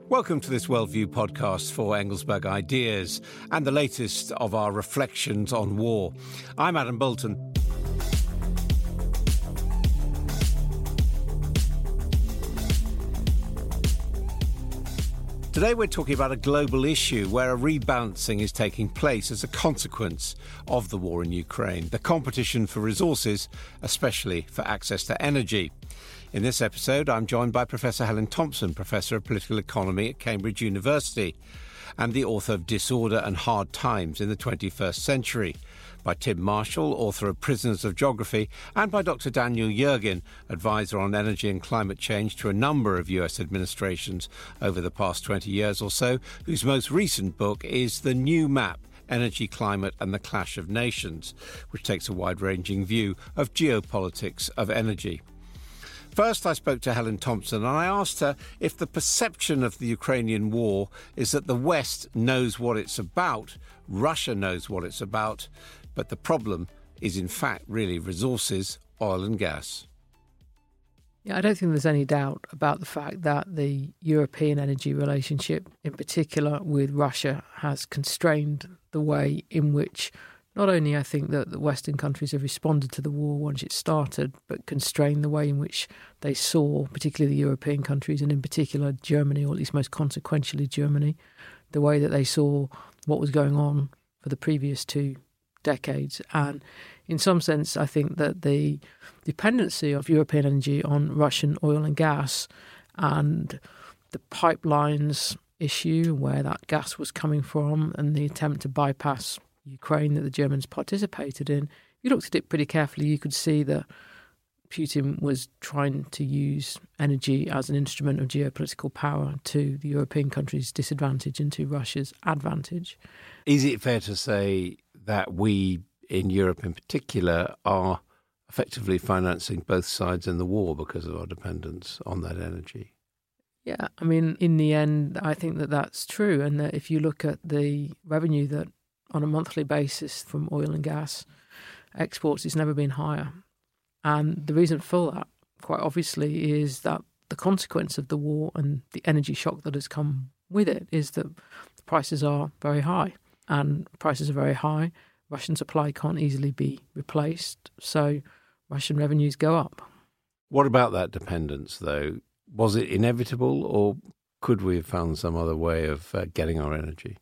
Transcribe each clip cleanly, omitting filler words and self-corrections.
Welcome to this Worldview podcast for Engelsberg Ideas and the latest of our reflections on war. I'm Adam Bolton. Today we're talking about a global issue where a rebalancing is taking place as a consequence of the war in Ukraine, the competition for resources, especially for access to energy. In this episode, I'm joined by Professor Helen Thompson, Professor of Political Economy at Cambridge University, and the author of Disorder and Hard Times in the 21st Century, by Tim Marshall, author of Prisoners of Geography, and by Dr. Daniel Yergin, advisor on energy and climate change to a number of US administrations over the past 20 years or so, whose most recent book is The New Map: Energy, Climate and the Clash of Nations, which takes a wide-ranging view of geopolitics of energy. First, I spoke to Helen Thompson and I asked her if the perception of the Ukrainian war is that the West knows what it's about, Russia knows what it's about, but the problem is in fact really resources, oil and gas. Yeah, I don't think there's any doubt about the fact that the European energy relationship, in particular with Russia, has constrained the way in which not only I think that the Western countries have responded to the war once it started, but constrained the way in which they saw, particularly the European countries, and in particular Germany, or at least most consequentially Germany, the way that they saw what was going on for the previous 2 decades. And in some sense, I think that the dependency of European energy on Russian oil and gas and the pipelines issue, where that gas was coming from, and the attempt to bypass Ukraine that the Germans participated in, you looked at it pretty carefully, you could see that Putin was trying to use energy as an instrument of geopolitical power to the European countries' disadvantage and to Russia's advantage. Is it fair to say that we, in Europe in particular, are effectively financing both sides in the war because of our dependence on that energy? Yeah, I mean, in the end, I think that that's true. And that if you look at the revenue that on a monthly basis from oil and gas exports, it's never been higher. And the reason for that, quite obviously, is that the consequence of the war and the energy shock that has come with it is that the prices are very high. And prices are very high. Russian supply can't easily be replaced. So Russian revenues go up. What about that dependence, though? Was it inevitable, or could we have found some other way of getting our energy?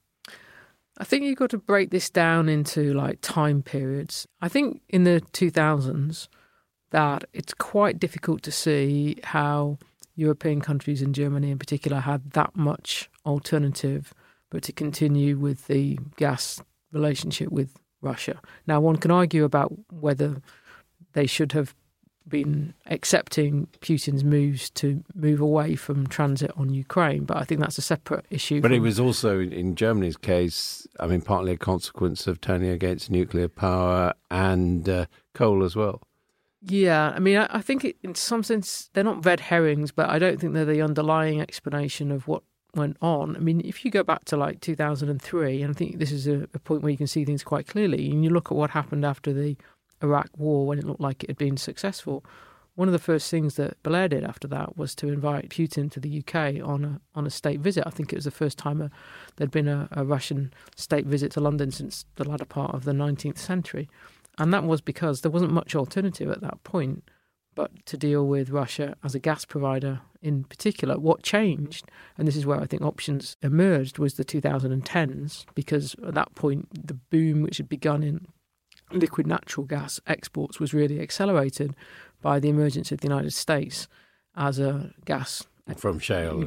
I think you've got to break this down into like time periods. I think in the 2000s that it's quite difficult to see how European countries and Germany in particular had that much alternative but to continue with the gas relationship with Russia. Now, one can argue about whether they should have been accepting Putin's moves to move away from transit on Ukraine, but I think that's a separate issue. But it was also, in Germany's case, I mean, partly a consequence of turning against nuclear power and coal as well. Yeah, I mean, I think in some sense they're not red herrings, but I don't think they're the underlying explanation of what went on. I mean, if you go back to like 2003, and I think this is a point where you can see things quite clearly, and you look at what happened after the Iraq war when it looked like it had been successful, one of the first things that Blair did after that was to invite Putin to the UK on a state visit. I think it was the first time there'd been a Russian state visit to London since the latter part of the 19th century. And that was because there wasn't much alternative at that point but to deal with Russia as a gas provider in particular. What changed, and this is where I think options emerged, was the 2010s, because at that point the boom which had begun in liquid natural gas exports was really accelerated by the emergence of the United States as a gas from shale.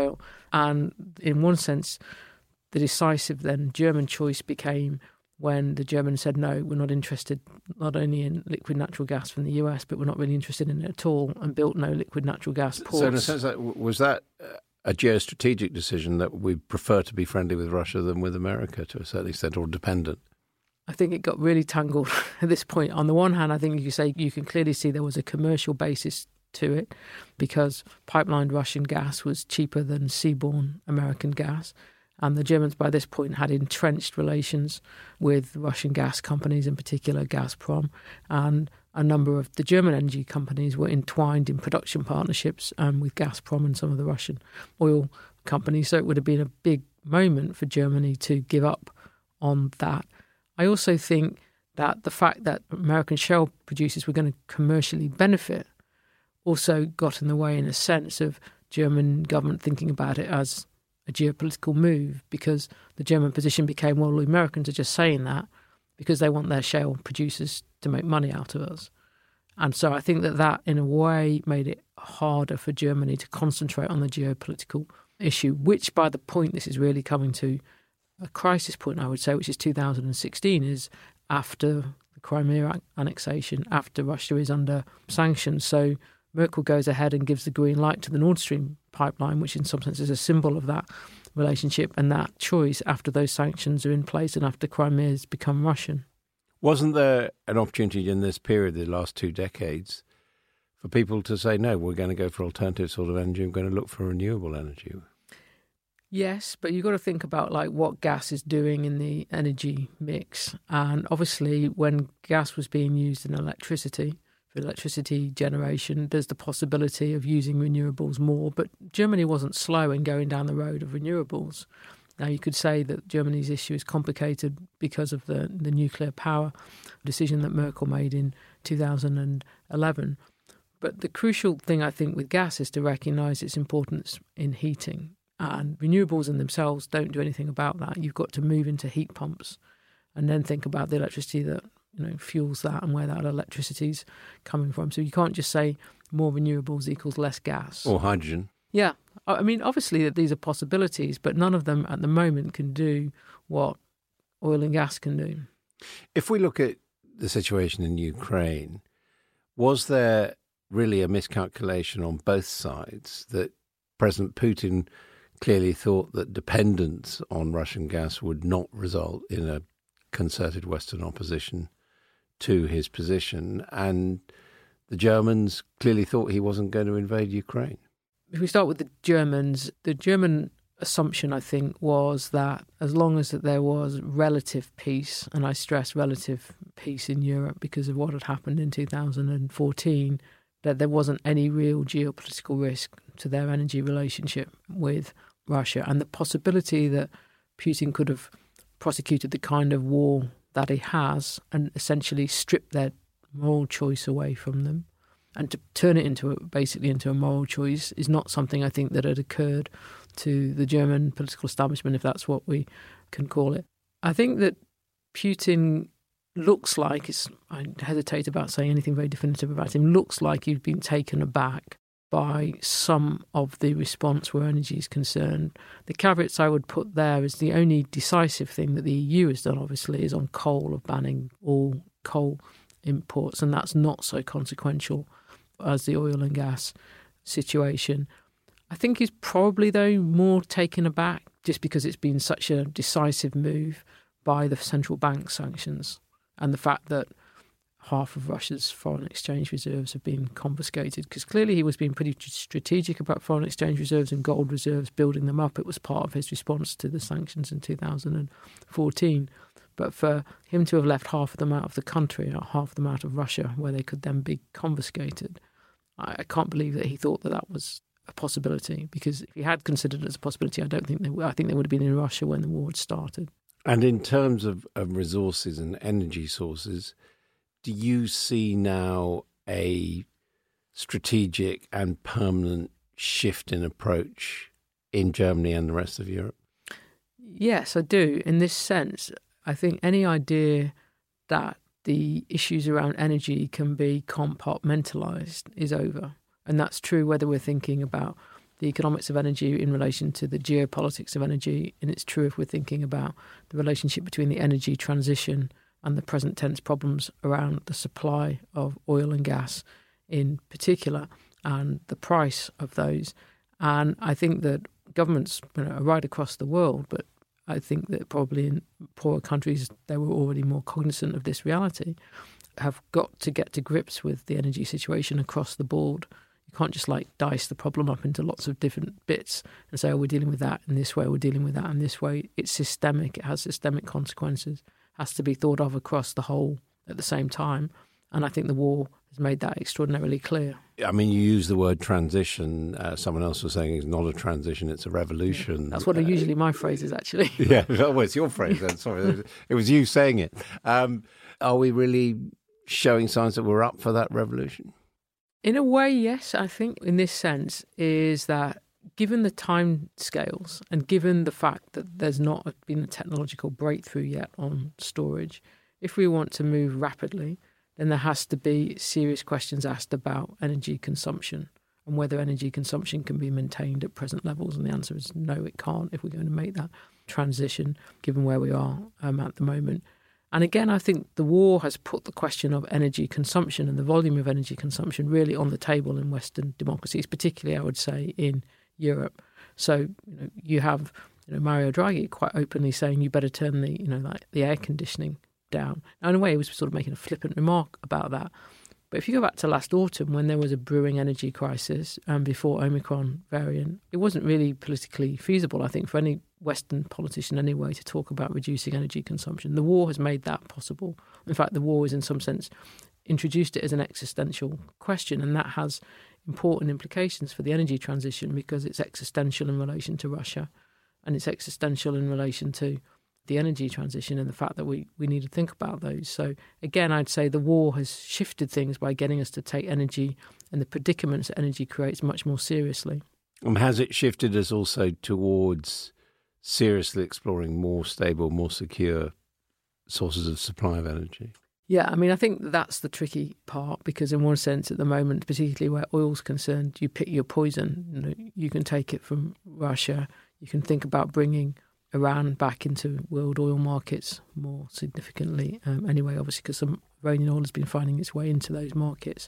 And in one sense, the decisive then German choice became when the Germans said, no, we're not interested not only in liquid natural gas from the US, but we're not really interested in it at all, and built no liquid natural gas ports. So in a sense, was that a geostrategic decision that we prefer to be friendly with Russia than with America to a certain extent, or dependent? I think it got really tangled at this point. On the one hand, I think you can clearly see there was a commercial basis to it because pipelined Russian gas was cheaper than seaborne American gas. And the Germans by this point had entrenched relations with Russian gas companies, in particular Gazprom. And a number of the German energy companies were entwined in production partnerships with Gazprom and some of the Russian oil companies. So it would have been a big moment for Germany to give up on that. I also think that the fact that American shale producers were going to commercially benefit also got in the way, in a sense, of German government thinking about it as a geopolitical move, because the German position became, well, the Americans are just saying that because they want their shale producers to make money out of us. And so I think that in a way made it harder for Germany to concentrate on the geopolitical issue, which by the point this is really coming to a crisis point, I would say, which is 2016, is after the Crimea annexation, after Russia is under sanctions. So Merkel goes ahead and gives the green light to the Nord Stream pipeline, which in some sense is a symbol of that relationship and that choice after those sanctions are in place and after Crimea has become Russian. Wasn't there an opportunity in this period, the last 2 decades, for people to say, no, we're going to go for alternative sort of energy, we're going to look for renewable energy? Yes, but you've got to think about like what gas is doing in the energy mix. And obviously when gas was being used in electricity, for electricity generation, there's the possibility of using renewables more. But Germany wasn't slow in going down the road of renewables. Now, you could say that Germany's issue is complicated because of the nuclear power decision that Merkel made in 2011. But the crucial thing, I think, with gas is to recognise its importance in heating. And renewables in themselves don't do anything about that. You've got to move into heat pumps and then think about the electricity that fuels that and where that electricity's coming from. So you can't just say more renewables equals less gas. Or hydrogen. Yeah. I mean, obviously these are possibilities, but none of them at the moment can do what oil and gas can do. If we look at the situation in Ukraine, was there really a miscalculation on both sides that President Putin clearly thought that dependence on Russian gas would not result in a concerted Western opposition to his position, and the Germans clearly thought he wasn't going to invade Ukraine? If we start with the Germans, the German assumption, I think, was that as long as there was relative peace, and I stress relative peace in Europe because of what had happened in 2014, that there wasn't any real geopolitical risk to their energy relationship with Russia. And the possibility that Putin could have prosecuted the kind of war that he has and essentially stripped their moral choice away from them and to turn it into a moral choice is not something I think that had occurred to the German political establishment, if that's what we can call it. I think that Putin looks like, I hesitate about saying anything very definitive about him, looks like he's been taken aback by some of the response where energy is concerned. The caveats I would put there is the only decisive thing that the EU has done, obviously, is on coal, of banning all coal imports, and that's not so consequential as the oil and gas situation. I think he's probably, though, more taken aback just because it's been such a decisive move by the central bank sanctions and the fact that half of Russia's foreign exchange reserves have been confiscated, because clearly he was being pretty strategic about foreign exchange reserves and gold reserves, building them up. It was part of his response to the sanctions in 2014. But for him to have left half of them out of the country, or half of them out of Russia, where they could then be confiscated, I can't believe that he thought that that was a possibility, because if he had considered it as a possibility, I think they would have been in Russia when the war had started. And in terms of resources and energy sources, do you see now a strategic and permanent shift in approach in Germany and the rest of Europe? Yes, I do. In this sense, I think any idea that the issues around energy can be compartmentalised is over. And that's true whether we're thinking about the economics of energy in relation to the geopolitics of energy, and it's true if we're thinking about the relationship between the energy transition and the present tense problems around the supply of oil and gas in particular, and the price of those. And I think that governments are right across the world, but I think that probably in poorer countries they were already more cognizant of this reality, have got to get to grips with the energy situation across the board. You can't just dice the problem up into lots of different bits and say, oh, we're dealing with that in this way, we're dealing with that in this way. It's systemic, it has systemic consequences, has to be thought of across the whole at the same time. And I think the war has made that extraordinarily clear. I mean, you use the word transition. Someone else was saying it's not a transition, it's a revolution. Yeah, that's what usually my phrase is, actually. Yeah, well, it's your phrase then. Sorry, it was you saying it. Are we really showing signs that we're up for that revolution? In a way, yes, I think in this sense is that given the time scales and given the fact that there's not been a technological breakthrough yet on storage, if we want to move rapidly, then there has to be serious questions asked about energy consumption and whether energy consumption can be maintained at present levels. And the answer is no, it can't if we're going to make that transition, given where we are at the moment. And again, I think the war has put the question of energy consumption and the volume of energy consumption really on the table in Western democracies, particularly, I would say, in Europe. So you have Mario Draghi quite openly saying you better turn the air conditioning down. Now, in a way, he was sort of making a flippant remark about that. But if you go back to last autumn when there was a brewing energy crisis and before Omicron variant, it wasn't really politically feasible, I think, for any Western politician anyway to talk about reducing energy consumption. The war has made that possible. In fact, the war has in some sense introduced it as an existential question, and that has important implications for the energy transition because it's existential in relation to Russia and it's existential in relation to the energy transition and the fact that we need to think about those. So again, I'd say the war has shifted things by getting us to take energy and the predicaments that energy creates much more seriously. Has it shifted us also towards seriously exploring more stable, more secure sources of supply of energy? Yeah, I mean, I think that's the tricky part because in one sense at the moment, particularly where oil's concerned, you pick your poison. You can take it from Russia. You can think about bringing Iran back into world oil markets more significantly anyway, obviously, because some Iranian oil has been finding its way into those markets.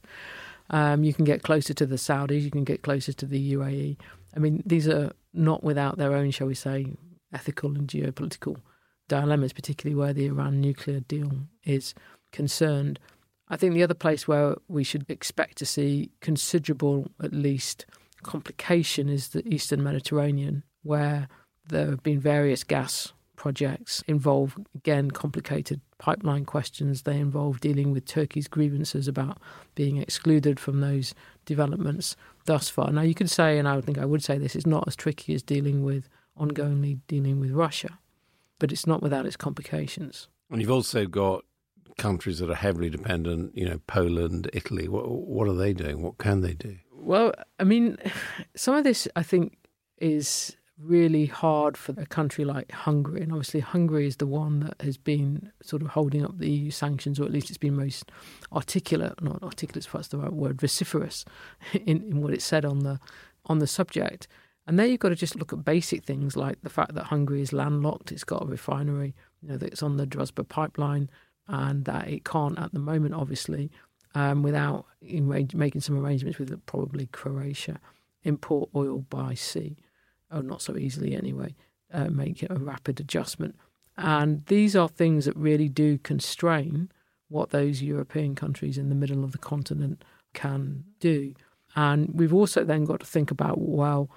You can get closer to the Saudis, you can get closer to the UAE. I mean, these are not without their own, shall we say, ethical and geopolitical dilemmas, particularly where the Iran nuclear deal is concerned. I think the other place where we should expect to see considerable, at least, complication is the Eastern Mediterranean, where there have been various gas projects involve, again, complicated pipeline questions. They involve dealing with Turkey's grievances about being excluded from those developments thus far. Now, you could say, and I would say this is not as tricky as ongoingly dealing with Russia, but it's not without its complications. And you've also got countries that are heavily dependent, Poland, Italy. What are they doing? What can they do? Well, I mean, some of this, I think, is really hard for a country like Hungary. And obviously Hungary is the one that has been sort of holding up the EU sanctions, or at least it's been most articulate, not articulate if that's the right word, vociferous in what it said on the subject. And there you've got to just look at basic things like the fact that Hungary is landlocked, it's got a refinery, that's on the Druzhba pipeline, and that it can't at the moment, obviously, without making some arrangements with probably Croatia, import oil by sea. Oh, not so easily anyway, make it a rapid adjustment. And these are things that really do constrain what those European countries in the middle of the continent can do. And we've also then got to think about, well,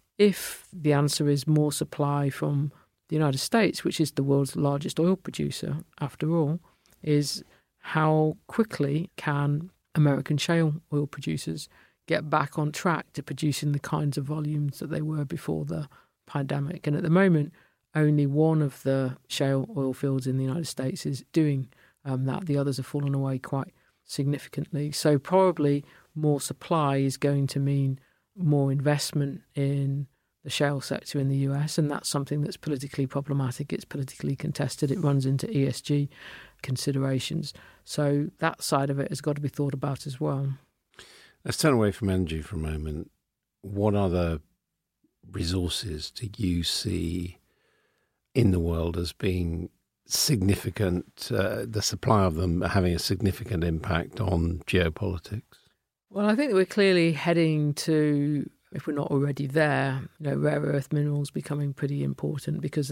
if the answer is more supply from the United States, which is the world's largest oil producer, after all, is how quickly can American shale oil producers get back on track to producing the kinds of volumes that they were before the pandemic. And at the moment, only one of the shale oil fields in the United States is doing that. The others have fallen away quite significantly. So probably more supply is going to mean more investment in the shale sector in the US, and that's something that's politically problematic. It's politically contested. It runs into ESG considerations. So that side of it has got to be thought about as well. Let's turn away from energy for a moment. What other resources do you see in the world as being significant, the supply of them having a significant impact on geopolitics? Well, I think that we're clearly heading to, if we're not already there, rare earth minerals becoming pretty important because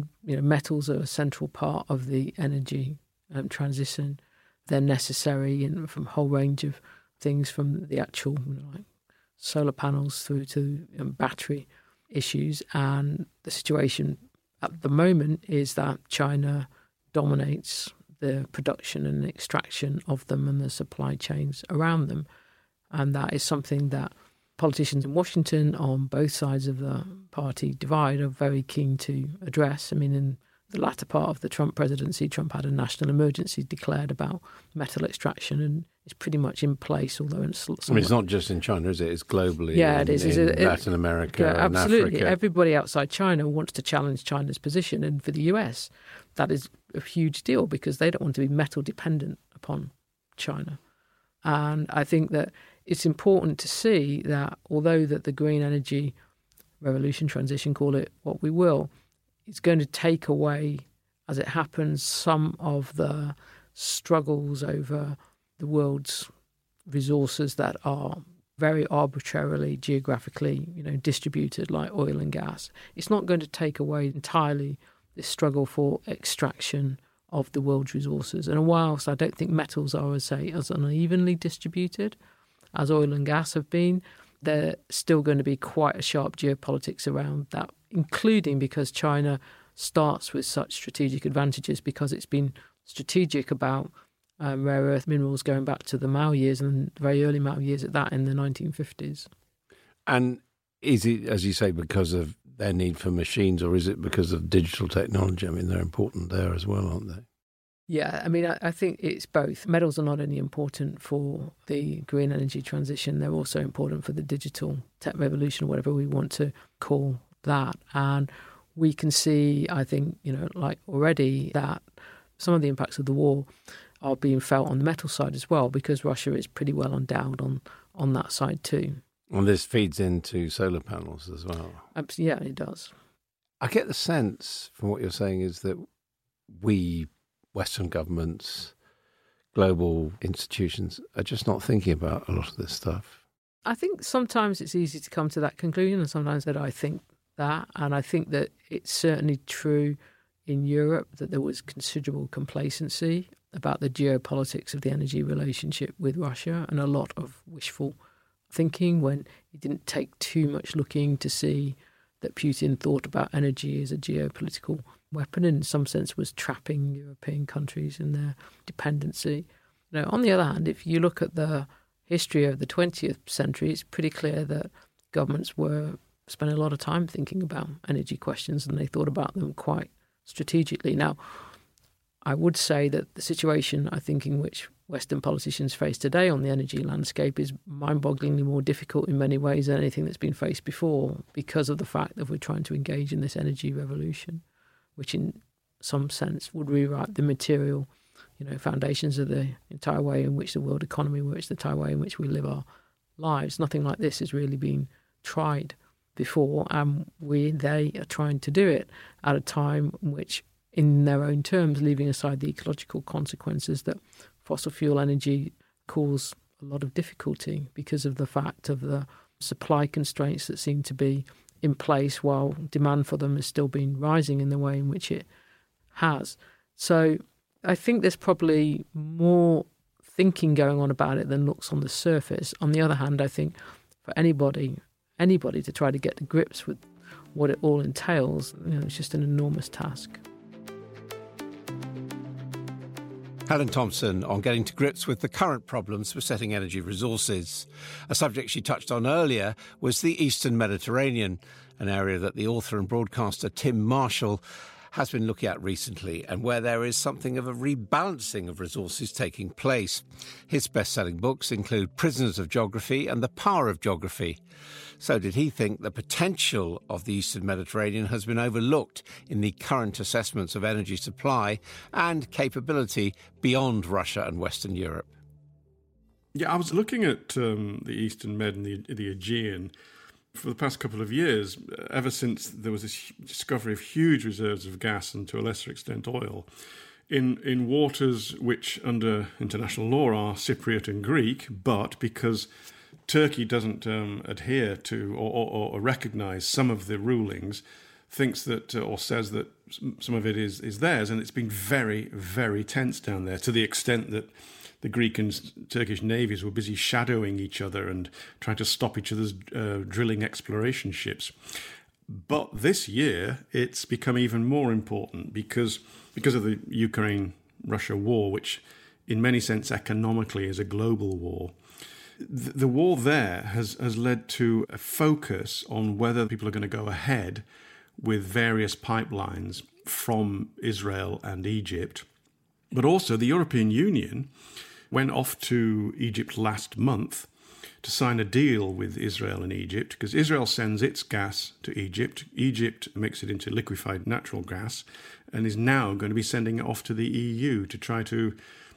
metals are a central part of the energy transition. They're necessary from a whole range of things, from the actual like solar panels through to battery issues. And the situation at the moment is that China dominates the production and extraction of them and the supply chains around them. And that is something that politicians in Washington on both sides of the party divide are very keen to address. I mean, in the latter part of the Trump presidency, Trump had a national emergency declared about metal extraction, and it's pretty much in place, although it's not just in China, is it? It's globally. Yeah, it is. In Latin America and absolutely. Africa. Everybody outside China wants to challenge China's position, and for the US, that is a huge deal because they don't want to be metal dependent upon China. And I think that it's important to see that although that the green energy revolution, transition, call it what we will, it's going to take away, as it happens, some of the struggles over the world's resources that are very arbitrarily, geographically, distributed, like oil and gas. It's not going to take away entirely this struggle for extraction of the world's resources. And whilst I don't think metals are, as unevenly distributed as oil and gas have been, there's still going to be quite a sharp geopolitics around that, including because China starts with such strategic advantages because it's been strategic about rare earth minerals going back to the Mao years and very early Mao years at that in the 1950s. And is it, as you say, because of their need for machines, or is it because of digital technology? I mean, they're important there as well, aren't they? Yeah, I mean, I think it's both. Metals are not only important for the green energy transition, they're also important for the digital tech revolution, whatever we want to call that. And we can see, I think, like already that some of the impacts of the war are being felt on the metal side as well, because Russia is pretty well endowed on that side too. And this feeds into solar panels as well. Yeah, it does. I get the sense from what you're saying is that we, Western governments, global institutions, are just not thinking about a lot of this stuff. I think sometimes it's easy to come to that conclusion, and sometimes that I think that. And I think that it's certainly true in Europe that there was considerable complacency about the geopolitics of the energy relationship with Russia, and a lot of wishful thinking when it didn't take too much looking to see that Putin thought about energy as a geopolitical weapon, and in some sense was trapping European countries in their dependency. On the other hand, if you look at the history of the 20th century, it's pretty clear that governments were spending a lot of time thinking about energy questions, and they thought about them quite strategically. Now, I would say that the situation, I think, in which Western politicians face today on the energy landscape is mind-bogglingly more difficult in many ways than anything that's been faced before, because of the fact that we're trying to engage in this energy revolution, which in some sense would rewrite the material, foundations of the entire way in which the world economy works, the entire way in which we live our lives. Nothing like this has really been tried before, and they are trying to do it at a time in which, in their own terms, leaving aside the ecological consequences, that fossil fuel energy cause a lot of difficulty because of the fact of the supply constraints that seem to be in place while demand for them has still been rising in the way in which it has. So I think there's probably more thinking going on about it than looks on the surface. On the other hand, I think for anybody to try to get to grips with what it all entails, it's just an enormous task. Helen Thompson on getting to grips with the current problems for setting energy resources. A subject she touched on earlier was the Eastern Mediterranean, an area that the author and broadcaster Tim Marshall has been looking at recently, and where there is something of a rebalancing of resources taking place. His best-selling books include Prisoners of Geography and The Power of Geography. So did he think the potential of the Eastern Mediterranean has been overlooked in the current assessments of energy supply and capability beyond Russia and Western Europe? Yeah, I was looking at the Eastern Med and the Aegean for the past couple of years, ever since there was this discovery of huge reserves of gas and, to a lesser extent, oil, in waters which, under international law, are Cypriot and Greek, but because Turkey doesn't adhere to or recognise some of the rulings, thinks that or says that some of it is theirs, and it's been very, very tense down there, to the extent that the Greek and Turkish navies were busy shadowing each other and trying to stop each other's drilling exploration ships. But this year, it's become even more important because of the Ukraine Ukraine-Russia war, which in many sense economically is a global war. The war there has led to a focus on whether people are going to go ahead with various pipelines from Israel and Egypt. But also the European Union went off to Egypt last month to sign a deal with Israel and Egypt, because Israel sends its gas to Egypt. Egypt makes it into liquefied natural gas and is now going to be sending it off to the EU to try to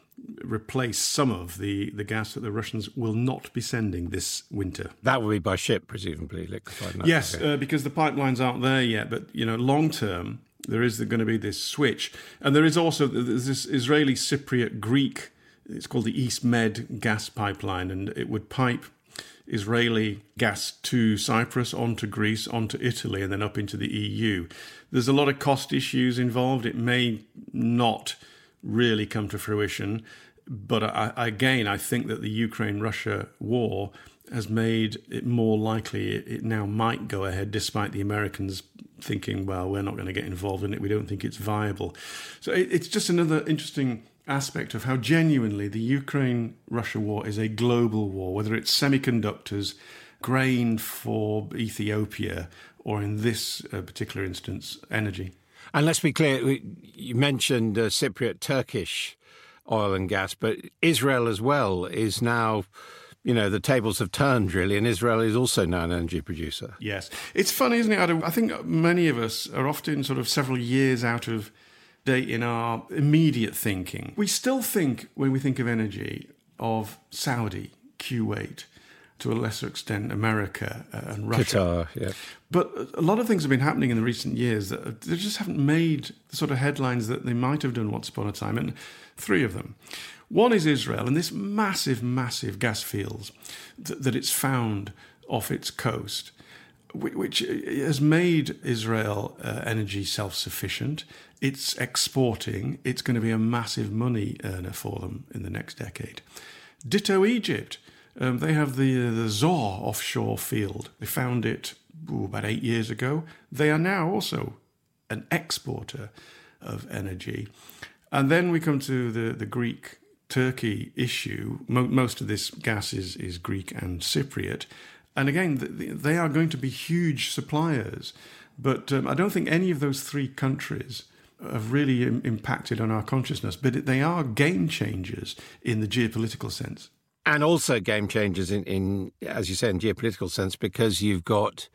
replace some of the gas that the Russians will not be sending this winter. That will be by ship, presumably, liquefied natural gas. Yes, because the pipelines aren't there yet. But, long term, there is going to be this switch. And there is also this Israeli Cypriot Greek, it's called the East Med gas pipeline, and it would pipe Israeli gas to Cyprus, onto Greece, onto Italy, and then up into the EU. There's a lot of cost issues involved. It may not really come to fruition. But I think that the Ukraine-Russia war has made it more likely it now might go ahead, despite the Americans thinking, well, we're not going to get involved in it. We don't think it's viable. So it's just another interesting aspect of how genuinely the Ukraine-Russia war is a global war, whether it's semiconductors, grain for Ethiopia, or in this particular instance, energy. And let's be clear, you mentioned Cypriot Turkish oil and gas, but Israel as well is now, the tables have turned really, and Israel is also now an energy producer. Yes. It's funny, isn't it, Adam? I think many of us are often sort of several years out of date in our immediate thinking. We still think, when we think of energy, of Saudi, Kuwait, to a lesser extent America and Russia. Qatar, yeah. But a lot of things have been happening in the recent years that they just haven't made the sort of headlines that they might have done once upon a time, and three of them. One is Israel and this massive, massive gas fields that it's found off its coast, which has made Israel energy self-sufficient. It's exporting. It's going to be a massive money earner for them in the next decade. Ditto Egypt. They have the Zohr offshore field. They found it about 8 years ago. They are now also an exporter of energy. And then we come to the Greek-Turkey issue. Most of this gas is Greek and Cypriot. And again, they are going to be huge suppliers. But I don't think any of those three countries have really impacted on our consciousness. But they are game changers in the geopolitical sense. And also game changers in, as you say, in geopolitical sense, because you've got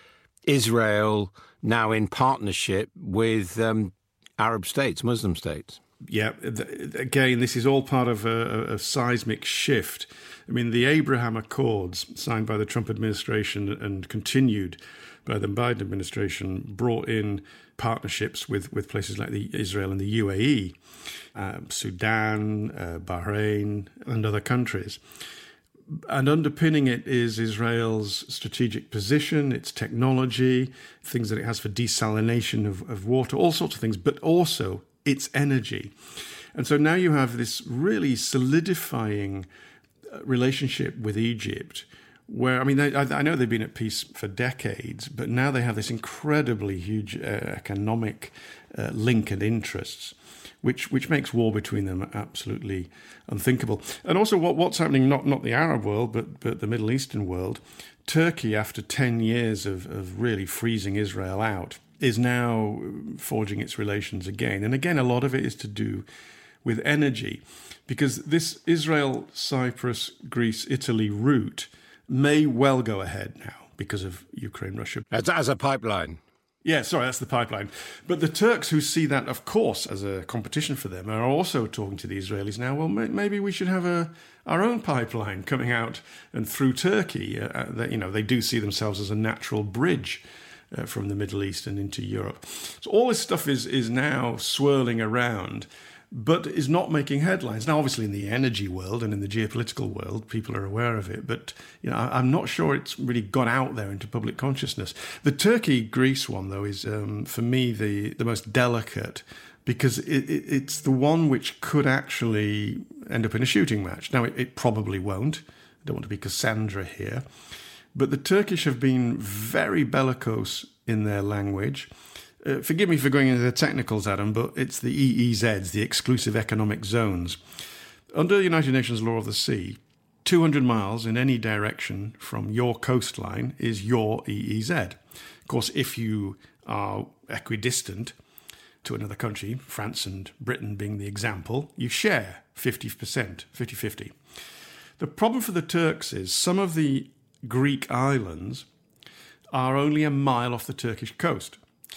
Israel now in partnership with Arab states, Muslim states. Yeah, again, this is all part of a seismic shift. I mean, the Abraham Accords, signed by the Trump administration and continued by the Biden administration, brought in partnerships with places like Israel and the UAE, Sudan, Bahrain, and other countries. And underpinning it is Israel's strategic position, its technology, things that it has for desalination of water, all sorts of things, but also its energy. And so now you have this really solidifying relationship with Egypt, where, I mean, I know they've been at peace for decades, but now they have this incredibly huge economic link and interests, which makes war between them absolutely unthinkable. And also what's happening, not the Arab world, but the Middle Eastern world. Turkey, after 10 years of really freezing Israel out, is now forging its relations again. And again, a lot of it is to do with energy, because this Israel, Cyprus, Greece, Italy route may well go ahead now because of Ukraine, Russia. As a pipeline. Yeah, sorry, that's the pipeline. But the Turks, who see that, of course, as a competition for them, are also talking to the Israelis now, well, maybe we should have our own pipeline coming out and through Turkey. They do see themselves as a natural bridge from the Middle East and into Europe. So all this stuff is now swirling around, but is not making headlines. Now, obviously, in the energy world and in the geopolitical world, people are aware of it, but I'm not sure it's really gone out there into public consciousness. The Turkey-Greece one, though, is, for me, the most delicate, because it's the one which could actually end up in a shooting match. Now, it probably won't. I don't want to be Cassandra here. But the Turkish have been very bellicose in their language. Forgive me for going into the technicals, Adam, but it's the EEZs, the exclusive economic zones. Under the United Nations Law of the Sea, 200 miles in any direction from your coastline is your EEZ. Of course, if you are equidistant to another country, France and Britain being the example, you share 50%, 50-50. The problem for the Turks is some of the Greek islands are only a mile off the Turkish coast.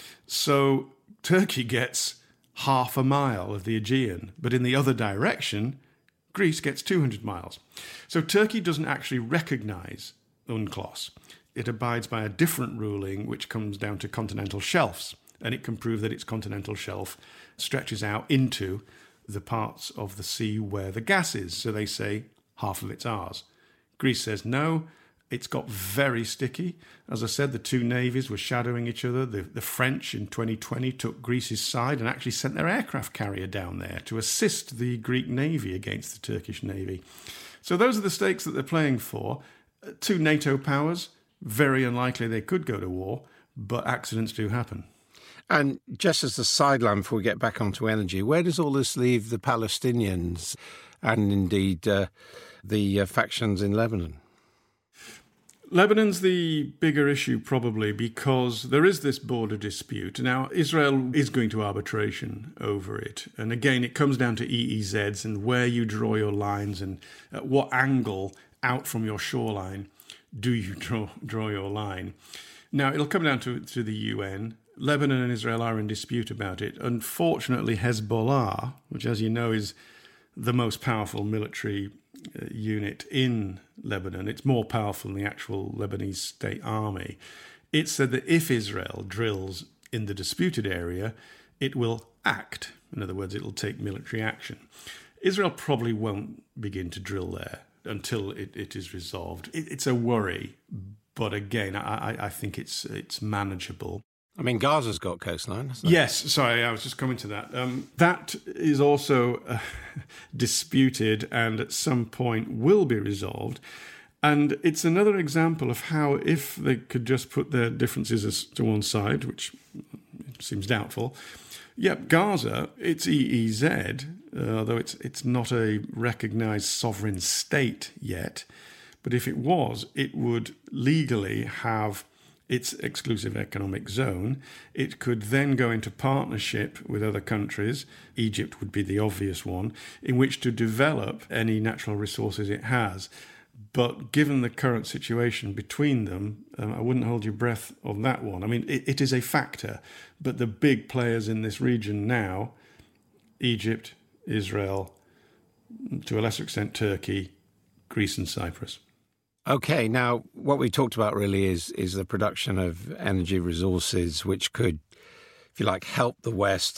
So Turkey gets half a mile of the Aegean, but in the other direction, Greece gets 200 miles. So Turkey doesn't actually recognise UNCLOS. It abides by a different ruling which comes down to continental shelves, and it can prove that its continental shelf stretches out into the parts of the sea where the gas is. So they say half of it's ours. Greece says no. It's got very sticky. As I said, the two navies were shadowing each other. The French in 2020 took Greece's side and actually sent their aircraft carrier down there to assist the Greek navy against the Turkish navy. So those are the stakes that they're playing for. Two NATO powers, very unlikely they could go to war, but accidents do happen. And just as a sideline before we get back onto energy, where does all this leave the Palestinians and indeed the factions in Lebanon? Lebanon's the bigger issue probably because there is this border dispute. Now, Israel is going to arbitration over it. And again, it comes down to EEZs and where you draw your lines and at what angle out from your shoreline do you draw your line. Now, it'll come down to the UN. Lebanon and Israel are in dispute about it. Unfortunately, Hezbollah, which as you know is the most powerful military unit in Lebanon, it's more powerful than the actual Lebanese state army. It said that if Israel drills in the disputed area, it will act. In other words, it will take military action. Israel probably won't begin to drill there until it is resolved. It's a worry, but again, I think it's manageable. I mean, Gaza's got coastline, hasn't it? Yes, sorry, I was just coming to that. That is also disputed and at some point will be resolved. And it's another example of how if they could just put their differences to one side, which seems doubtful, Gaza, it's EEZ, although it's not a recognised sovereign state yet. But if it was, it would legally have its exclusive economic zone. It could then go into partnership with other countries, Egypt would be the obvious one, in which to develop any natural resources it has. But given the current situation between them, I wouldn't hold your breath on that one. I mean, it is a factor, but the big players in this region now, Egypt, Israel, to a lesser extent Turkey, Greece and Cyprus. Okay, now what we talked about really is the production of energy resources which could, if you like, help the West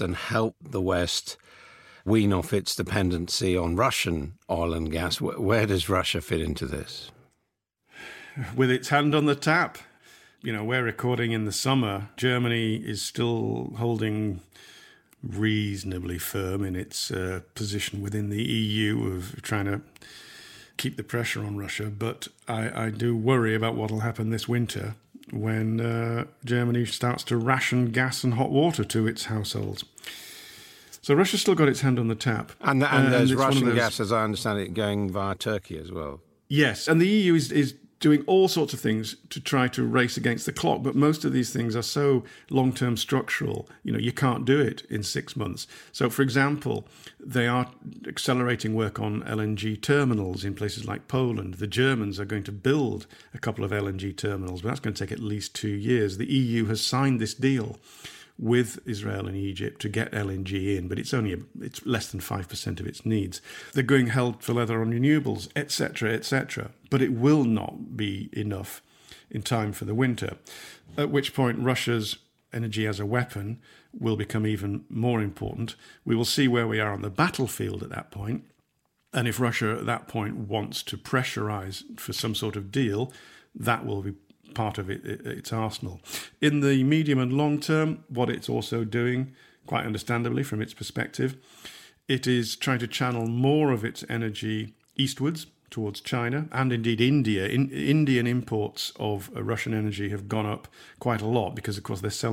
wean off its dependency on Russian oil and gas. Where does Russia fit into this? With its hand on the tap. You know, we're recording in the summer. Germany is still holding reasonably firm in its position within the EU of trying to keep the pressure on Russia, but I do worry about what will happen this winter when Germany starts to ration gas and hot water to its households. So Russia's still got its hand on the tap. And there's Russian gas, as I understand it, going via Turkey as well. Yes, and the EU is doing all sorts of things to try to race against the clock, but most of these things are so long-term structural, you can't do it in 6 months. So, for example, they are accelerating work on LNG terminals in places like Poland. The Germans are going to build a couple of LNG terminals, but that's going to take at least 2 years. The EU has signed this deal with Israel and Egypt to get LNG in, but it's less than 5% of its needs. They're going hell for leather on renewables, etc., but it will not be enough in time for the winter, at which point Russia's energy as a weapon will become even more important. We will see where we are on the battlefield at that point, and if Russia at that point wants to pressurize for some sort of deal, that will be part of its arsenal. In the medium and long term, what it's also doing, quite understandably from its perspective, it is trying to channel more of its energy eastwards towards China and indeed India. Indian imports of Russian energy have gone up quite a lot because, of course, they're selling it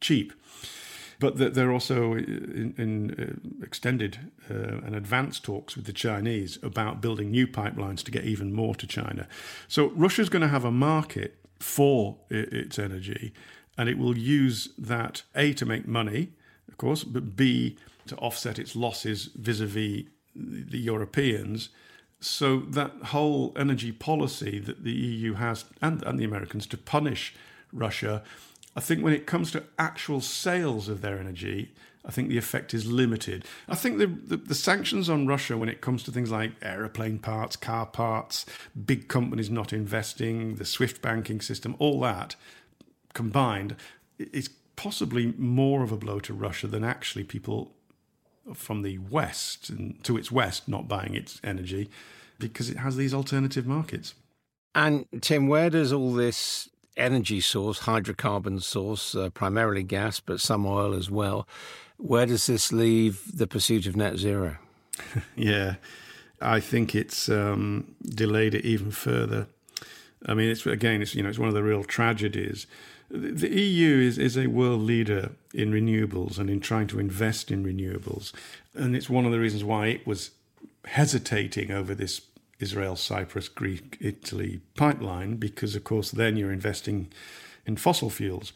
cheap. But they're also in extended and advanced talks with the Chinese about building new pipelines to get even more to China. So Russia's going to have a market for its energy, and it will use that, A, to make money, of course, but B, to offset its losses vis-a-vis the Europeans. So that whole energy policy that the EU has, and the Americans, to punish Russia, I think when it comes to actual sales of their energy, I think the effect is limited. I think the sanctions on Russia when it comes to things like aeroplane parts, car parts, big companies not investing, the SWIFT banking system, all that combined is possibly more of a blow to Russia than actually people from the West and to its West not buying its energy, because it has these alternative markets. And Tim, where does all this energy source, hydrocarbon source, primarily gas, but some oil as well, where does this leave the pursuit of net zero? Yeah, I think it's delayed it even further. I mean, it's one of the real tragedies. The EU is a world leader in renewables and in trying to invest in renewables. And it's one of the reasons why it was hesitating over this Israel, Cyprus, Greek, Italy pipeline, because, of course, then you're investing in fossil fuels.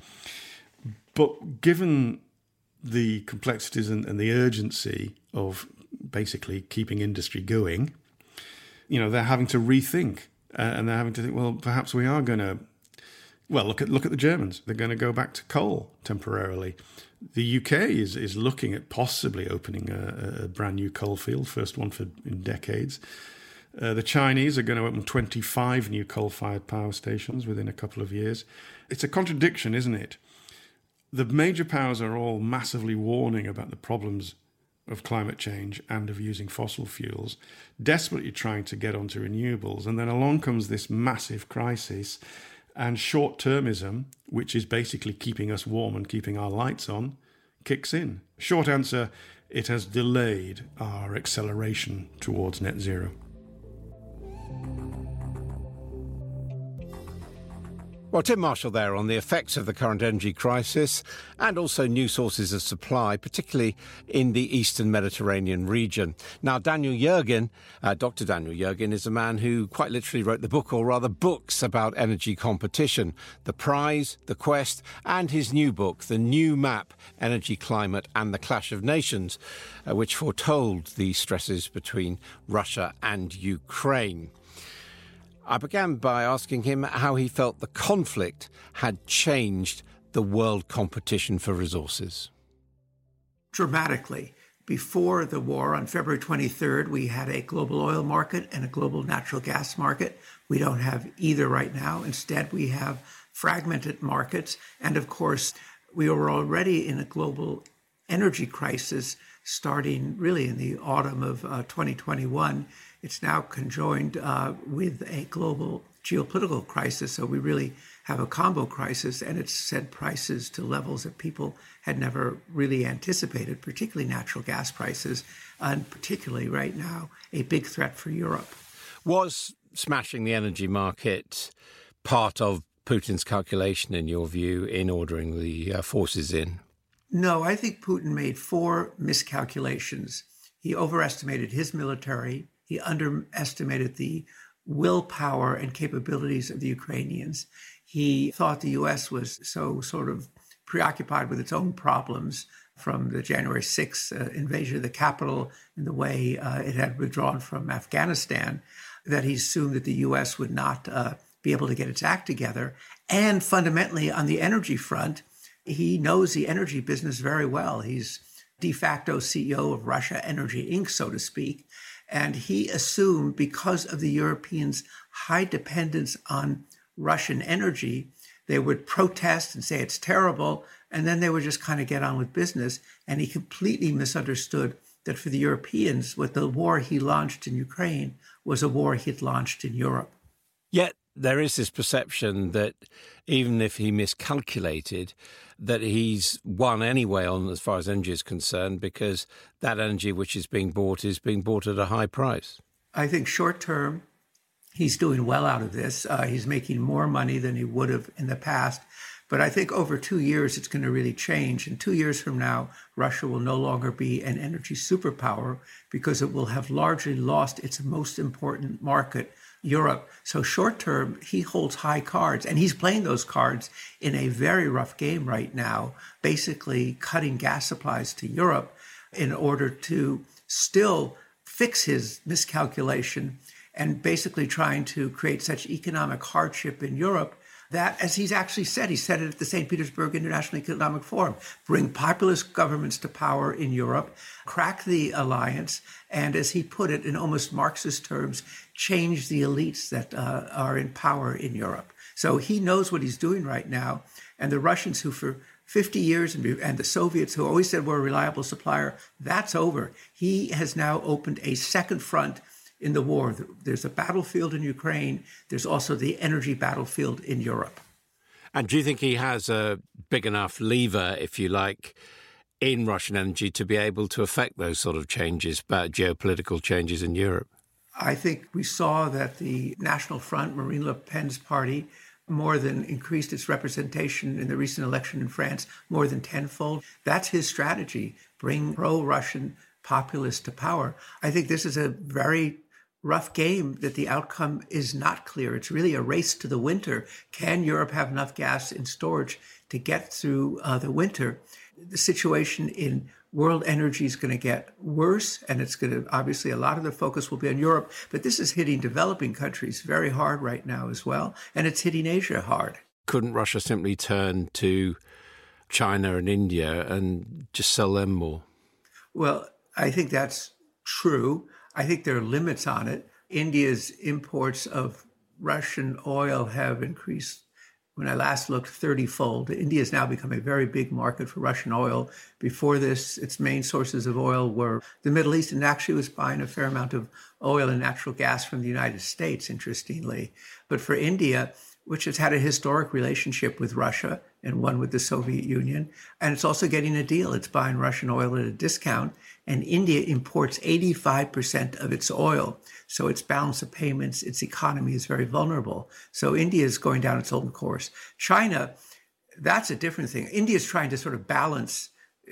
But given the complexities and the urgency of basically keeping industry going, they're having to rethink. And they're having to think, well, perhaps we are going to... Well, look at the Germans. They're going to go back to coal temporarily. The UK is looking at possibly opening a brand new coal field, first one in decades. The Chinese are going to open 25 new coal-fired power stations within a couple of years. It's a contradiction, isn't it? The major powers are all massively warning about the problems of climate change and of using fossil fuels, desperately trying to get onto renewables. And then along comes this massive crisis, and short-termism, which is basically keeping us warm and keeping our lights on, kicks in. Short answer, it has delayed our acceleration towards net zero. Well, Tim Marshall there on the effects of the current energy crisis and also new sources of supply, particularly in the Eastern Mediterranean region. Now, Daniel Yergin, Dr. Daniel Yergin, is a man who quite literally wrote the book, or rather books, about energy competition, The Prize, The Quest, and his new book, The New Map, Energy, Climate and the Clash of Nations, which foretold the stresses between Russia and Ukraine. I began by asking him how he felt the conflict had changed the world competition for resources. Dramatically. Before the war on February 23rd, we had a global oil market and a global natural gas market. We don't have either right now. Instead, we have fragmented markets. And of course, we were already in a global energy crisis starting really in the autumn of 2021. It's now conjoined with a global geopolitical crisis. So we really have a combo crisis, and it's sent prices to levels that people had never really anticipated, particularly natural gas prices, and particularly right now, a big threat for Europe. Was smashing the energy market part of Putin's calculation, in your view, in ordering the forces in? No, I think Putin made 4 miscalculations. He overestimated his military. He underestimated the willpower and capabilities of the Ukrainians. He thought the U.S. was so sort of preoccupied with its own problems from the January 6th invasion of the capital and the way it had withdrawn from Afghanistan, that he assumed that the U.S. would not be able to get its act together. And fundamentally, on the energy front, he knows the energy business very well. He's de facto CEO of Russia Energy Inc., so to speak. And he assumed, because of the Europeans' high dependence on Russian energy, they would protest and say it's terrible, and then they would just kind of get on with business. And he completely misunderstood that for the Europeans, what the war he launched in Ukraine was a war he'd launched in Europe. Yet there is this perception that even if he miscalculated, that he's won anyway on as far as energy is concerned, because that energy which is being bought at a high price. I think short term, he's doing well out of this. He's making more money than he would have in the past. But I think over 2 years, it's going to really change. And 2 years from now, Russia will no longer be an energy superpower because it will have largely lost its most important market, Europe. So short term, he holds high cards, and he's playing those cards in a very rough game right now, basically cutting gas supplies to Europe in order to still fix his miscalculation and basically trying to create such economic hardship in Europe that, as he's actually said, he said it at the St. Petersburg International Economic Forum, bring populist governments to power in Europe, crack the alliance, and as he put it in almost Marxist terms, change the elites that are in power in Europe. So he knows what he's doing right now. And the Russians, who for 50 years, and the Soviets, who always said we're a reliable supplier, that's over. He has now opened a second front in the war. There's a battlefield in Ukraine. There's also the energy battlefield in Europe. And do you think he has a big enough lever, if you like, in Russian energy to be able to affect those sort of changes, geopolitical changes in Europe? I think we saw that the National Front, Marine Le Pen's party, more than increased its representation in the recent election in France, more than tenfold. That's his strategy, bring pro-Russian populists to power. I think this is a very rough game that the outcome is not clear. It's really a race to the winter. Can Europe have enough gas in storage to get through the winter? The situation in world energy is going to get worse, and it's going to, obviously, a lot of the focus will be on Europe, but this is hitting developing countries very hard right now as well, and it's hitting Asia hard. Couldn't Russia simply turn to China and India and just sell them more? Well, I think that's true. I think there are limits on it. India's imports of Russian oil have increased, when I last looked, 30-fold. India has now become a very big market for Russian oil. Before this, its main sources of oil were the Middle East, and actually was buying a fair amount of oil and natural gas from the United States, interestingly. But for India, which has had a historic relationship with Russia and one with the Soviet Union, and it's also getting a deal. It's buying Russian oil at a discount, and India imports 85% of its oil. So its balance of payments, its economy is very vulnerable. So India is going down its own course. China, that's a different thing. India is trying to sort of balance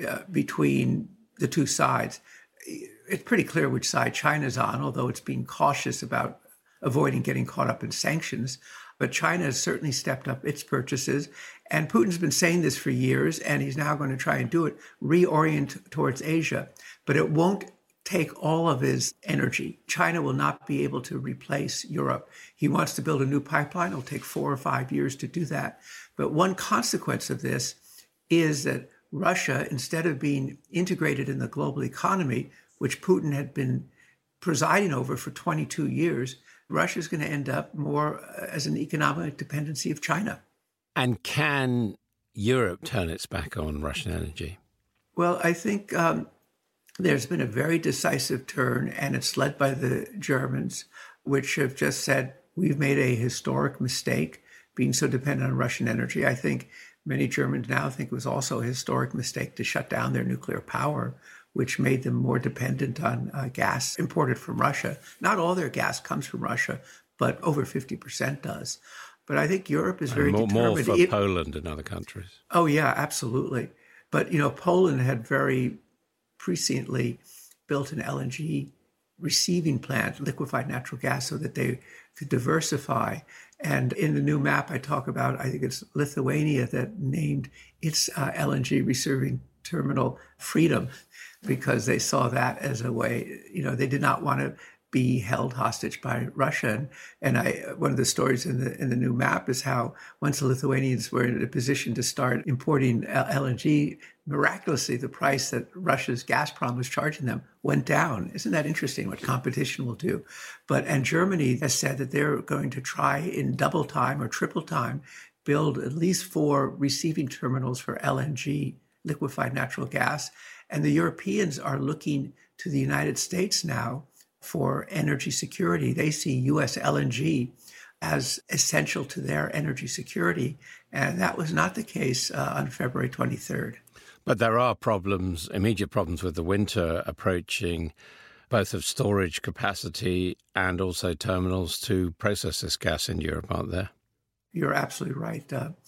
between the two sides. It's pretty clear which side China's on, although it's being cautious about avoiding getting caught up in sanctions. But China has certainly stepped up its purchases. And Putin's been saying this for years, and he's now going to try and do it, reorient towards Asia. But it won't take all of his energy. China will not be able to replace Europe. He wants to build a new pipeline. It'll take 4 or 5 years to do that. But one consequence of this is that Russia, instead of being integrated in the global economy, which Putin had been presiding over for 22 years, Russia is going to end up more as an economic dependency of China. And can Europe turn its back on Russian energy? Well, I think there's been a very decisive turn, and it's led by the Germans, which have just said, we've made a historic mistake being so dependent on Russian energy. I think many Germans now think it was also a historic mistake to shut down their nuclear power, which made them more dependent on gas imported from Russia. Not all their gas comes from Russia, but over 50% does. But I think Europe is very determined. More for Poland and other countries. Oh, yeah, absolutely. But, Poland had very presciently built an LNG receiving plant, liquefied natural gas, so that they could diversify. And in the new map I talk about, I think it's Lithuania that named its LNG receiving terminal Freedom, because they saw that as a way, they did not want to be held hostage by Russia. And one of the stories in the new map is how once the Lithuanians were in a position to start importing LNG, miraculously the price that Russia's Gazprom was charging them went down. Isn't that interesting what competition will do? And Germany has said that they're going to try in double time or triple time build at least 4 receiving terminals for LNG, liquefied natural gas. And the Europeans are looking to the United States now for energy security. They see U.S. LNG as essential to their energy security. And that was not the case on February 23rd. But there are problems, immediate problems with the winter approaching, both of storage capacity and also terminals to process this gas in Europe, aren't there? You're absolutely right.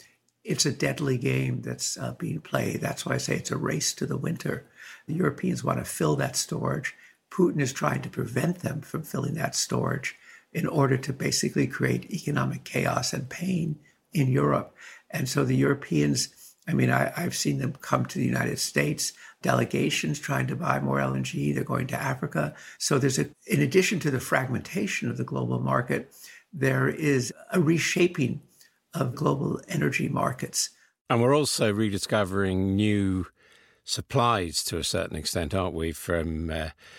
It's a deadly game that's being played. That's why I say it's a race to the winter. The Europeans want to fill that storage. Putin is trying to prevent them from filling that storage in order to basically create economic chaos and pain in Europe. And so the Europeans, I mean, I've seen them come to the United States, delegations trying to buy more LNG. They're going to Africa. So there's in addition to the fragmentation of the global market, there is a reshaping of global energy markets. And we're also rediscovering new supplies to a certain extent, aren't we, from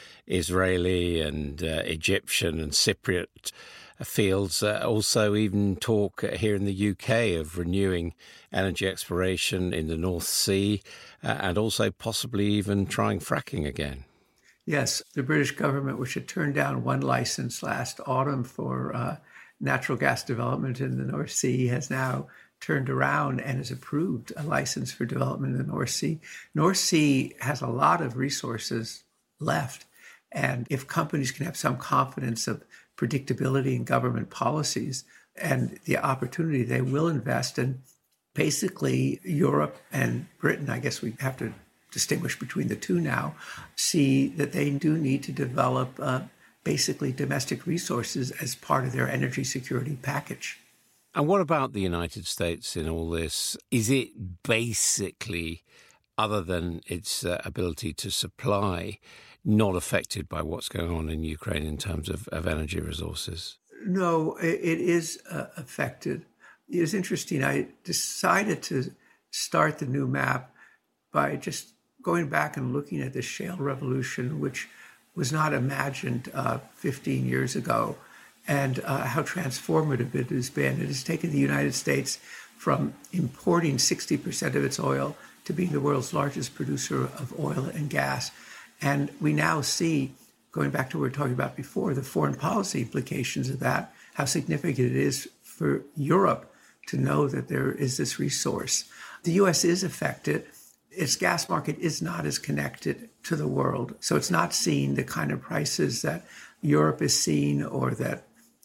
Israeli and Egyptian and Cypriot fields. Also even talk here in the UK of renewing energy exploration in the North Sea and also possibly even trying fracking again. Yes, the British government, which had turned down one license last autumn for natural gas development in the North Sea, has now turned around and has approved a license for development in the North Sea. North Sea has a lot of resources left. And if companies can have some confidence of predictability in government policies and the opportunity, they will invest. And basically, Europe and Britain, I guess we have to distinguish between the two now, see that they do need to develop basically domestic resources as part of their energy security package. And what about the United States in all this? Is it basically, other than its ability to supply, not affected by what's going on in Ukraine in terms of energy resources? No, it is affected. It was interesting. I decided to start the new map by just going back and looking at the shale revolution, which was not imagined 15 years ago, and how transformative it has been. It has taken the United States from importing 60% of its oil to being the world's largest producer of oil and gas. And we now see, going back to what we were talking about before, the foreign policy implications of that, how significant it is for Europe to know that there is this resource. The U.S. is affected. Its gas market is not as connected to the world. So it's not seeing the kind of prices that Europe is seeing or that,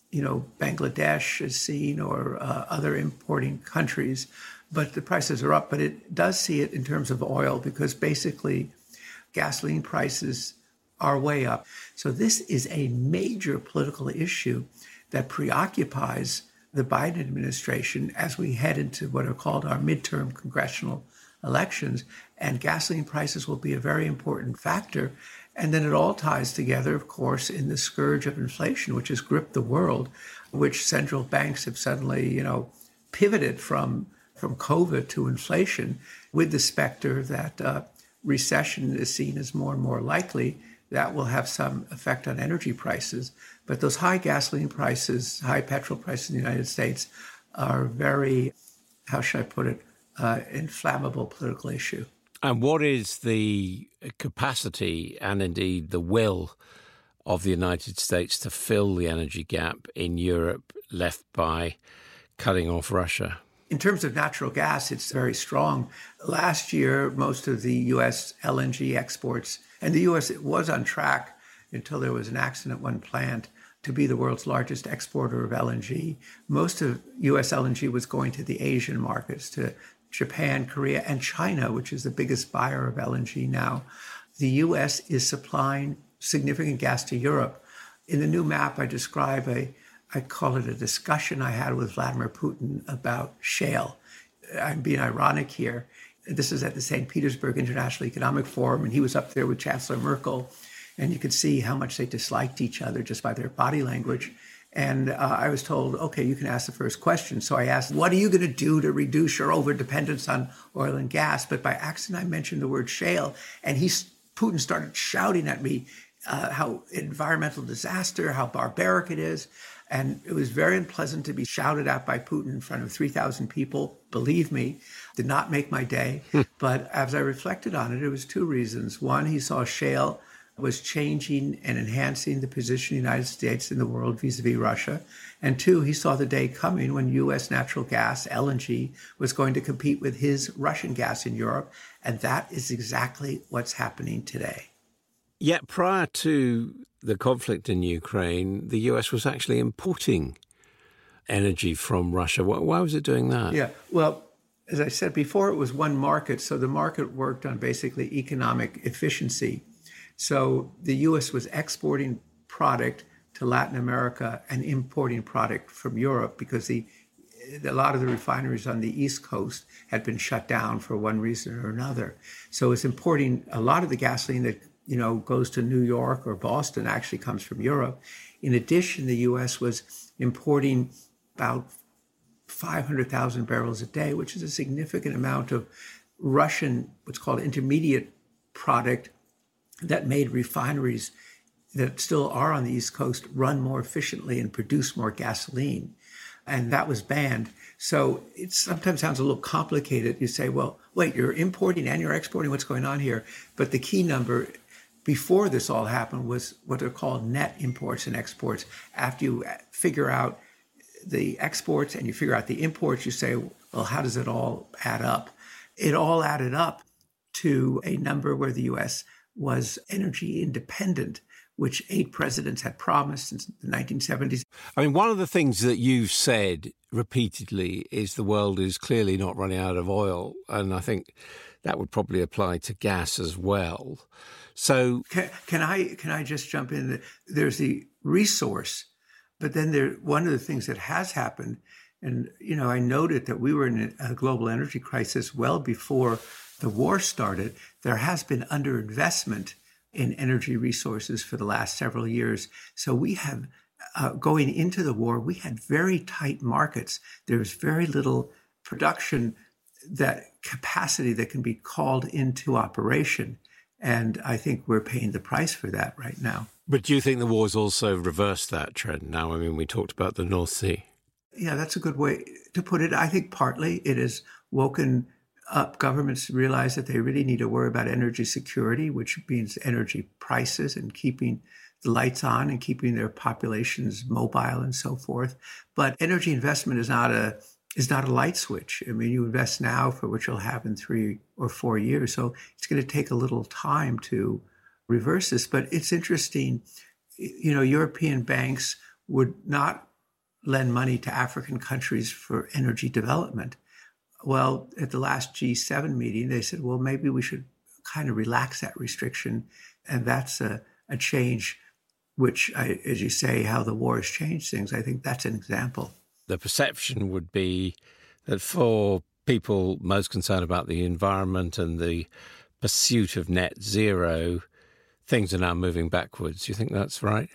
Bangladesh is seeing or other importing countries. But the prices are up. But it does see it in terms of oil because basically gasoline prices are way up. So this is a major political issue that preoccupies the Biden administration as we head into what are called our midterm congressional elections. And gasoline prices will be a very important factor. And then it all ties together, of course, in the scourge of inflation, which has gripped the world, which central banks have suddenly, pivoted from COVID to inflation with the specter that recession is seen as more and more likely. That will have some effect on energy prices. But those high gasoline prices, high petrol prices in the United States are very, how should I put it, inflammable political issue. And what is the capacity and indeed the will of the United States to fill the energy gap in Europe left by cutting off Russia? In terms of natural gas, it's very strong. Last year, most of the U.S. LNG exports, and the U.S. was on track until there was an accident at one plant to be the world's largest exporter of LNG. Most of U.S. LNG was going to the Asian markets, to Japan, Korea, and China, which is the biggest buyer of LNG now. The U.S. is supplying significant gas to Europe. In the new map, I describe I call it a discussion I had with Vladimir Putin about shale. I'm being ironic here. This is at the St. Petersburg International Economic Forum, and he was up there with Chancellor Merkel, and you could see how much they disliked each other just by their body language. And I was told, okay, you can ask the first question. So I asked, what are you going to do to reduce your overdependence on oil and gas? But by accident, I mentioned the word shale, and Putin started shouting at me how environmental disaster, how barbaric it is. And it was very unpleasant to be shouted at by Putin in front of 3,000 people. Believe me, did not make my day. But as I reflected on it, it was two reasons. One, he saw shale was changing and enhancing the position of the United States in the world vis-a-vis Russia. And two, he saw the day coming when U.S. natural gas, LNG, was going to compete with his Russian gas in Europe. And that is exactly what's happening today. Yet prior to the conflict in Ukraine, the U.S. was actually importing energy from Russia. Why was it doing that? Yeah, well, as I said before, it was one market. So the market worked on basically economic efficiency. So the U.S. was exporting product to Latin America and importing product from Europe because a lot of the refineries on the East Coast had been shut down for one reason or another. So it's importing a lot of the gasoline that goes to New York or Boston actually comes from Europe. In addition, the U.S. was importing about 500,000 barrels a day, which is a significant amount of Russian, what's called intermediate product that made refineries that still are on the East Coast run more efficiently and produce more gasoline. And that was banned. So it sometimes sounds a little complicated. You say, well, wait, you're importing and you're exporting. What's going on here? But the key number before this all happened was what are called net imports and exports. After you figure out the exports and you figure out the imports, you say, well, how does it all add up? It all added up to a number where the U.S. was energy independent, which 8 presidents had promised since the 1970s. I mean, one of the things that you've said repeatedly is the world is clearly not running out of oil, and I think that would probably apply to gas as well. So can I just jump in? There's the resource, but then one of the things that has happened, and I noted that we were in a global energy crisis well before the war started. There has been underinvestment in energy resources for the last several years. So we have, going into the war, we had very tight markets. There was very little production, that capacity that can be called into operation. And I think we're paying the price for that right now. But do you think the war's also reversed that trend now? I mean, we talked about the North Sea. Yeah, that's a good way to put it. I think partly it has woken up governments to realize that they really need to worry about energy security, which means energy prices and keeping the lights on and keeping their populations mobile and so forth. But energy investment is not a light switch. I mean, you invest now for what you'll have in 3 or 4 years. So it's going to take a little time to reverse this. But it's interesting, European banks would not lend money to African countries for energy development. Well, at the last G7 meeting, they said, well, maybe we should kind of relax that restriction. And that's a change, which, as you say, how the war has changed things. I think that's an example. The perception would be that for people most concerned about the environment and the pursuit of net zero, things are now moving backwards. Do you think that's right?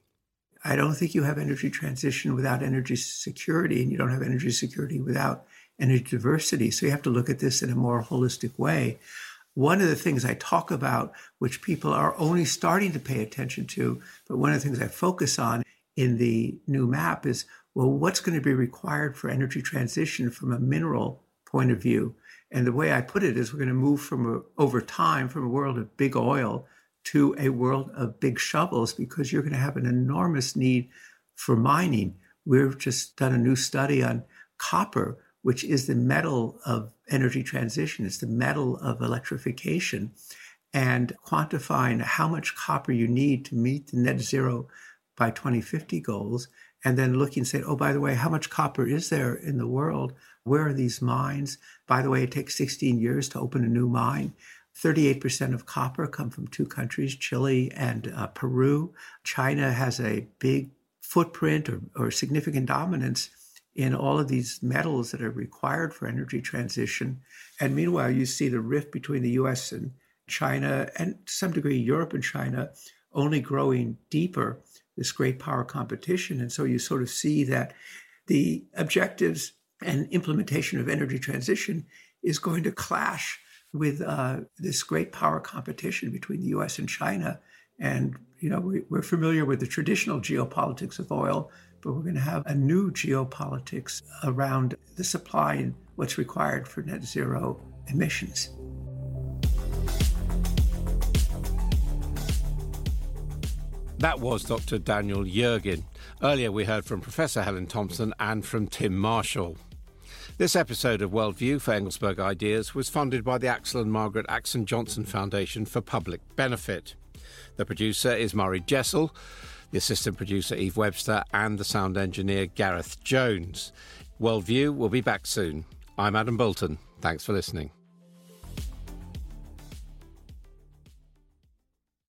I don't think you have energy transition without energy security, and you don't have energy security without energy diversity. So you have to look at this in a more holistic way. One of the things I talk about, which people are only starting to pay attention to, but one of the things I focus on in the new map is, well, what's going to be required for energy transition from a mineral point of view? And the way I put it is we're going to move over time from a world of big oil to a world of big shovels, because you're going to have an enormous need for mining. We've just done a new study on copper, which is the metal of energy transition. It's the metal of electrification, and quantifying how much copper you need to meet the net zero by 2050 goals. And then looking and saying, oh, by the way, how much copper is there in the world? Where are these mines? By the way, it takes 16 years to open a new mine. 38% of copper come from 2 countries, Chile and Peru. China has a big footprint or significant dominance in all of these metals that are required for energy transition. And meanwhile, you see the rift between the U.S. and China, and to some degree, Europe and China, only growing deeper, this great power competition. And so you sort of see that the objectives and implementation of energy transition is going to clash with this great power competition between the U.S. and China. And, we're familiar with the traditional geopolitics of oil, but we're going to have a new geopolitics around the supply and what's required for net zero emissions. That was Dr. Daniel Yergin. Earlier we heard from Professor Helen Thompson and from Tim Marshall. This episode of Worldview for Engelsberg Ideas was funded by the Axel and Margaret Axon Johnson Foundation for Public Benefit. The producer is Murray Jessel, the assistant producer Eve Webster, and the sound engineer Gareth Jones. Worldview will be back soon. I'm Adam Bolton. Thanks for listening.